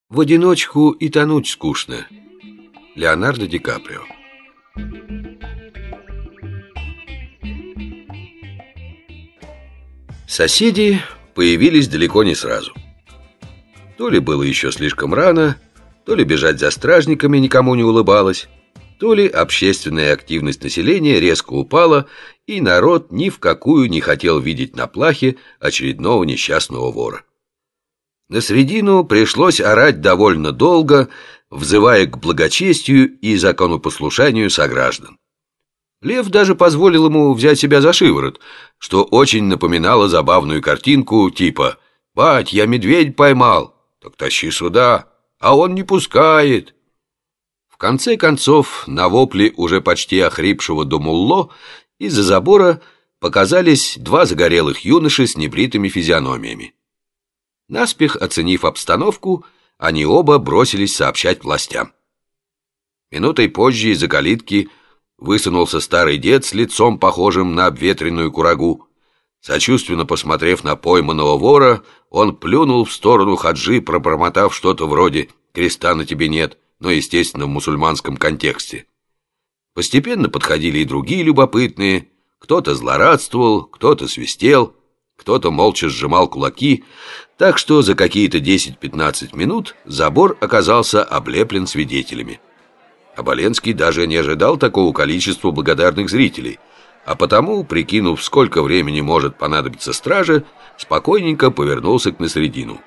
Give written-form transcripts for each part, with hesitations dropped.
В одиночку и тонуть скучно. Леонардо Ди Каприо. Соседи появились далеко не сразу. То ли было еще слишком рано, то ли бежать за стражниками никому не улыбалось, то ли общественная активность населения резко упала, и народ ни в какую не хотел видеть на плахе очередного несчастного вора. На средину пришлось орать довольно долго, взывая к благочестию и законопослушанию сограждан. Лев даже позволил ему взять себя за шиворот, что очень напоминало забавную картинку типа «Бать, я медведь поймал, так тащи сюда, а он не пускает». В конце концов, на вопли уже почти охрипшего Думулло из-за забора показались два загорелых юноши с небритыми физиономиями. Наспех оценив обстановку, они оба бросились сообщать властям. Минутой позже из-за калитки высунулся старый дед с лицом, похожим на обветренную курагу. Сочувственно посмотрев на пойманного вора, он плюнул в сторону Хаджи, пробормотав что-то вроде «креста на тебе нет», но, естественно, в мусульманском контексте. Постепенно подходили и другие любопытные. Кто-то злорадствовал, кто-то свистел, кто-то молча сжимал кулаки, так что за какие-то 10-15 минут забор оказался облеплен свидетелями. Оболенский даже не ожидал такого количества благодарных зрителей, а потому, прикинув, сколько времени может понадобиться страже, спокойненько повернулся к Насредину.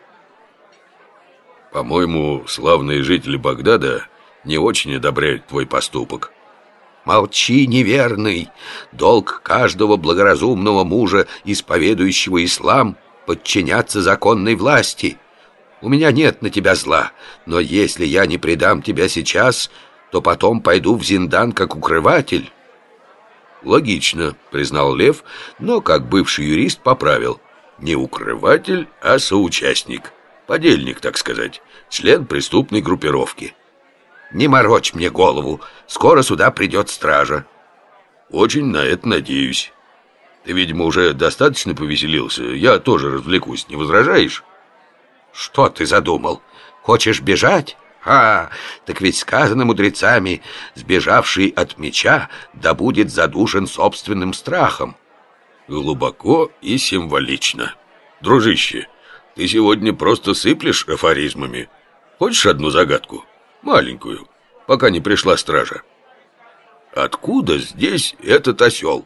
«По-моему, славные жители Багдада не очень одобряют твой поступок». «Молчи, неверный! Долг каждого благоразумного мужа, исповедующего ислам, подчиняться законной власти. У меня нет на тебя зла, но если я не предам тебя сейчас, то потом пойду в зиндан как укрыватель». «Логично», — признал Лев, но, как бывший юрист, поправил. «Не укрыватель, а соучастник. Подельник, так сказать, член преступной группировки». «Не морочь мне голову, скоро сюда придет стража». «Очень на это надеюсь. Ты, видимо, уже достаточно повеселился. Я тоже развлекусь, не возражаешь?» «Что ты задумал? Хочешь бежать? Так ведь сказано мудрецами: сбежавший от меча да будет задушен собственным страхом». «Глубоко и символично. Дружище, ты сегодня просто сыплешь афоризмами. Хочешь одну загадку? Маленькую, пока не пришла стража. Откуда здесь этот осел?»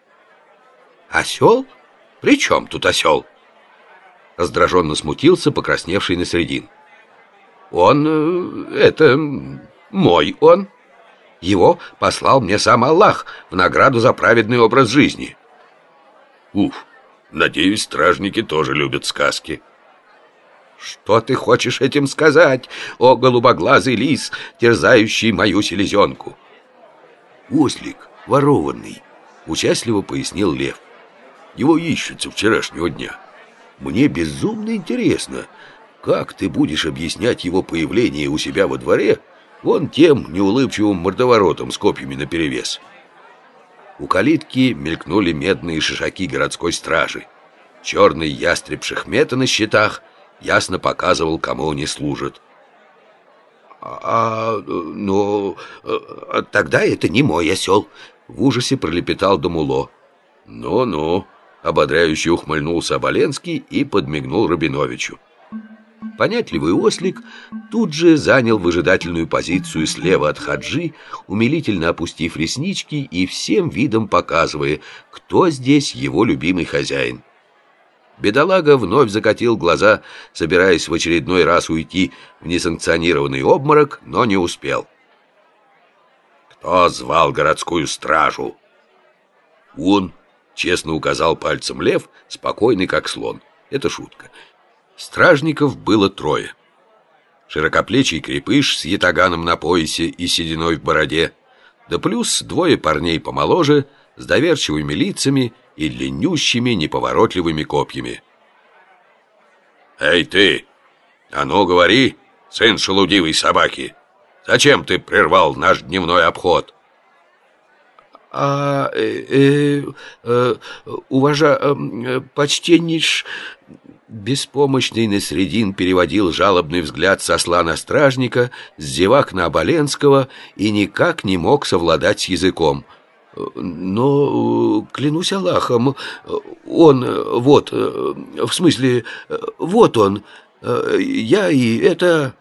«Осел? При чем тут осел?» Раздраженно смутился покрасневший Насредин. Это мой он. Его послал мне сам Аллах в награду за праведный образ жизни». «Уф, надеюсь, стражники тоже любят сказки». «Что ты хочешь этим сказать, о голубоглазый лис, терзающий мою селезенку?» «Ослик ворованный», — участливо пояснил Лев. «Его ищут со вчерашнего дня. Мне безумно интересно, как ты будешь объяснять его появление у себя во дворе вон тем неулыбчивым мордоворотом с копьями наперевес». У калитки мелькнули медные шишаки городской стражи. Черный ястреб Шахмета на щитах ясно показывал, кому они служат. Тогда это не мой осел», — в ужасе пролепетал Думулло. «Ну-ну», — ободряюще ухмыльнулся Оболенский и подмигнул Рабиновичу. Понятливый ослик тут же занял выжидательную позицию слева от Хаджи, умилительно опустив реснички и всем видом показывая, кто здесь его любимый хозяин. Бедолага вновь закатил глаза, собираясь в очередной раз уйти в несанкционированный обморок, но не успел. «Кто звал городскую стражу?» «Он», — честно указал пальцем Лев, спокойный как слон. Это шутка. Стражников было трое. Широкоплечий крепыш с ятаганом на поясе и сединой в бороде, да плюс двое парней помоложе, с доверчивыми лицами и длиннющими неповоротливыми копьями. «Эй ты! А ну говори, сын шелудивой собаки! Зачем ты прервал наш дневной обход?» почтеннейш...» Беспомощный Насредин переводил жалобный взгляд с осла на стражника, с зевак на Оболенского и никак не мог совладать с языком. «Но, клянусь Аллахом, он, вот, в смысле, вот он, я и это...»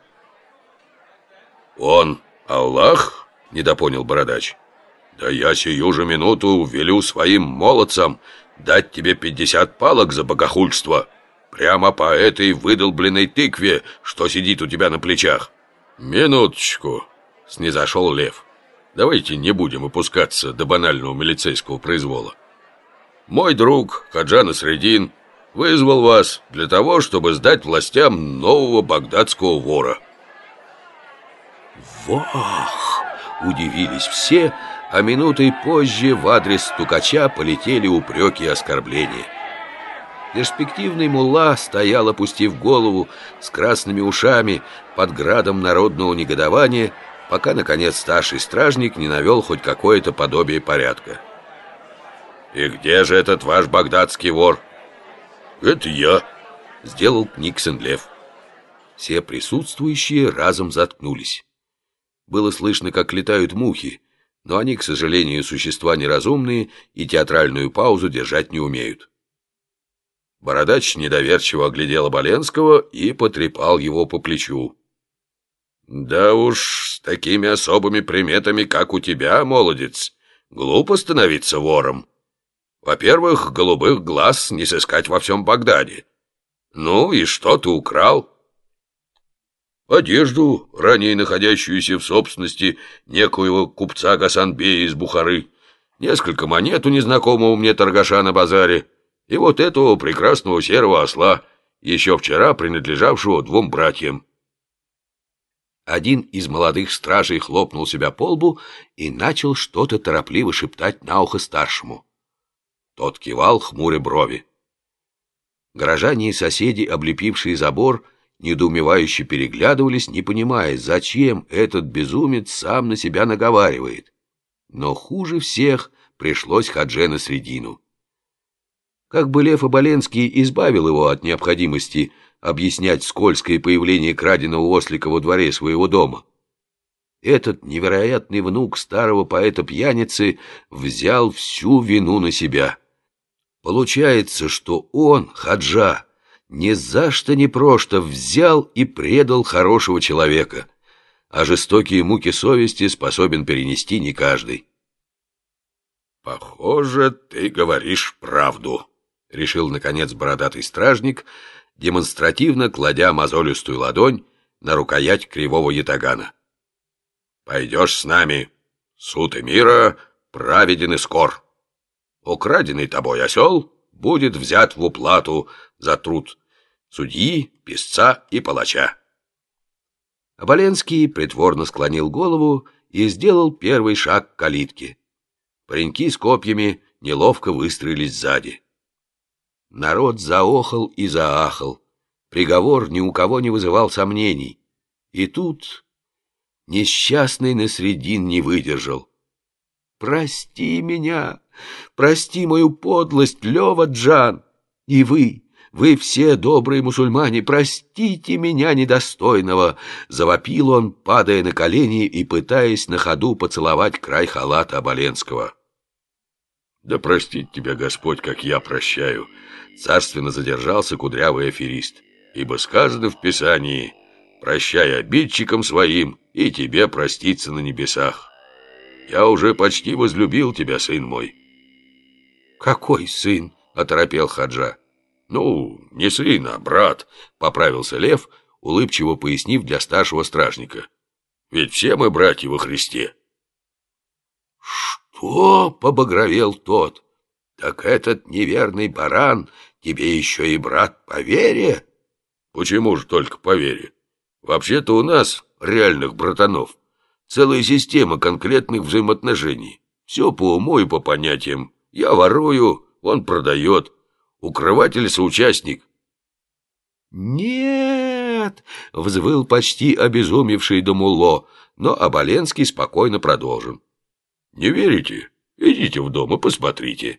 «Он Аллах?» — недопонял бородач. «Да я сию же минуту велю своим молодцам дать тебе 50 палок за богохульство. Прямо по этой выдолбленной тыкве, что сидит у тебя на плечах». «Минуточку», — снизошел Лев. «Давайте не будем опускаться до банального милицейского произвола. Мой друг Хаджа Насредин вызвал вас для того, чтобы сдать властям нового багдадского вора». «Вах!» — удивились все, а минутой позже в адрес стукача полетели упреки и оскорбления. Перспективный мулла стоял, опустив голову, с красными ушами, под градом народного негодования, пока, наконец, старший стражник не навел хоть какое-то подобие порядка. «И где же этот ваш багдадский вор?» «Это я», — сделал Книксон Лев. Все присутствующие разом заткнулись. Было слышно, как летают мухи, но они, к сожалению, существа неразумные и театральную паузу держать не умеют. Бородач недоверчиво оглядел Оболенского и потрепал его по плечу. «Да уж, с такими особыми приметами, как у тебя, молодец, глупо становиться вором. Во-первых, голубых глаз не сыскать во всем Багдаде. Ну и что ты украл?» «Одежду, ранее находящуюся в собственности некоего купца Гасанбея из Бухары, несколько монет у незнакомого мне торгаша на базаре, и вот этого прекрасного серого осла, еще вчера принадлежавшего двум братьям». Один из молодых стражей хлопнул себя по лбу и начал что-то торопливо шептать на ухо старшему. Тот кивал, хмуря брови. Горожане и соседи, облепившие забор, недоумевающе переглядывались, не понимая, зачем этот безумец сам на себя наговаривает. Но хуже всех пришлось Хадже Насредину. Как бы Лев Оболенский избавил его от необходимости объяснять скользкое появление краденого ослика во дворе своего дома, этот невероятный внук старого поэта-пьяницы взял всю вину на себя. Получается, что он, Хаджа, ни за что ни просто взял и предал хорошего человека, а жестокие муки совести способен перенести не каждый. «Похоже, ты говоришь правду», — решил, наконец, бородатый стражник, демонстративно кладя мозолистую ладонь на рукоять кривого ятагана. «Пойдешь с нами. Суд эмира праведен и скор. Украденный тобой осел будет взят в уплату за труд судьи, писца и палача». Оболенский притворно склонил голову и сделал первый шаг к калитке. Пареньки с копьями неловко выстроились сзади. Народ заохал и заахал. Приговор ни у кого не вызывал сомнений. И тут несчастный Насредин не выдержал. «Прости меня, прости мою подлость, Лёва-Джан, и вы все добрые мусульмане, простите меня недостойного!» Завопил он, падая на колени и пытаясь на ходу поцеловать край халата Оболенского. «Да простит тебя Господь, как я прощаю!» Царственно задержался кудрявый аферист. «Ибо сказано в Писании: прощай обидчикам своим, и тебе проститься на небесах. Я уже почти возлюбил тебя, сын мой». «Какой сын?» — оторопел Хаджа. «Ну, не сын, а брат», — поправился Лев, улыбчиво пояснив для старшего стражника. «Ведь все мы братья во Христе». «Что?» — побагровел тот. «Так этот неверный баран тебе еще и брат по вере?» «Почему же только по вере? Вообще-то у нас, реальных братанов, целая система конкретных взаимоотношений. Все по уму и по понятиям. Я ворую, он продает. Укрыватель-соучастник». «Нет!» — взвыл почти обезумевший Дамулло, но Оболенский спокойно продолжил. «Не верите? Идите в дом и посмотрите».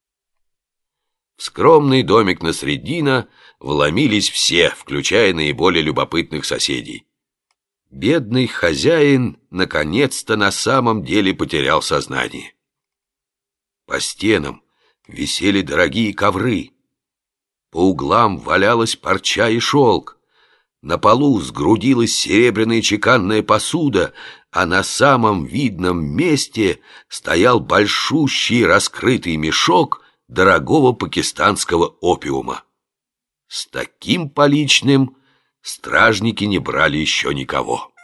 В скромный домик Насреддина вломились все, включая наиболее любопытных соседей. Бедный хозяин наконец-то на самом деле потерял сознание. По стенам висели дорогие ковры. По углам валялась парча и шелк. На полу сгрудилась серебряная чеканная посуда, а на самом видном месте стоял большущий раскрытый мешок дорогого пакистанского опиума. С таким поличным стражники не брали еще никого.